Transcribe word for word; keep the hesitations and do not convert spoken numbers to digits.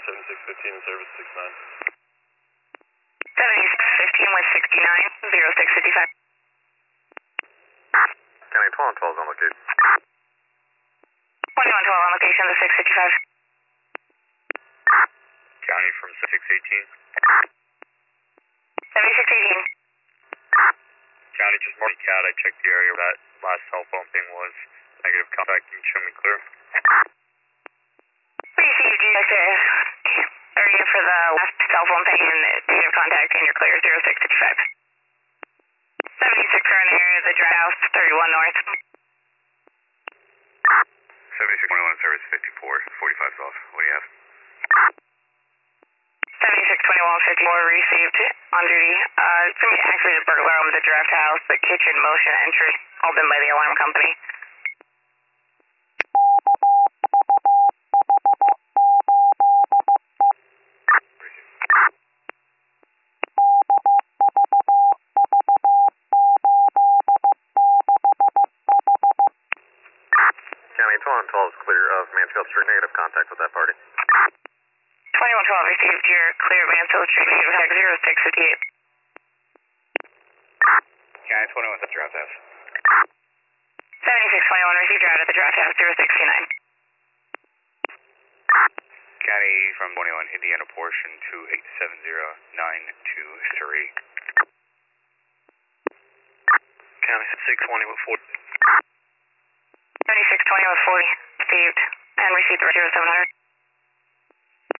seventy-six fifteen, service six nine. seventy-six fifteen with sixty-nine, zero six fifty-five. County twelve twelve is on location. twenty-one twelve on location, the six fifty-five. County from six eighteen. seventy-six eighteen. County, just morning cat, I checked the area where that last cell phone thing was. Negative contact, can you show me clear? Received, you guys uh, area for the last cell phone thing and negative contact, and you're clear, zero six fifty-five. seventy-six are in the area of the dry house, thirty-one north. seventy-six twenty-one, service fifty-four, forty-five south. What do you have? seventy-six twenty-one fifty-four received on duty. Uh, it's going to be actually the burglar room, the draft house, the kitchen, motion entry, all done by the alarm company. County twelve twelve is clear of Mansfield Street, negative contact with that party. twenty-one twelve received, you're clear of Mansfield Street, negative contact, zero six fifty-eight. County twenty-one, that's draft house. seventy-six twenty-one received, you're out at the draft house, zero sixty-nine. County from twenty-one, Indiana portion two eight seven zero nine two three. County six twenty with forty. seventy-six twenty with forty received, and received the zero seven hundred.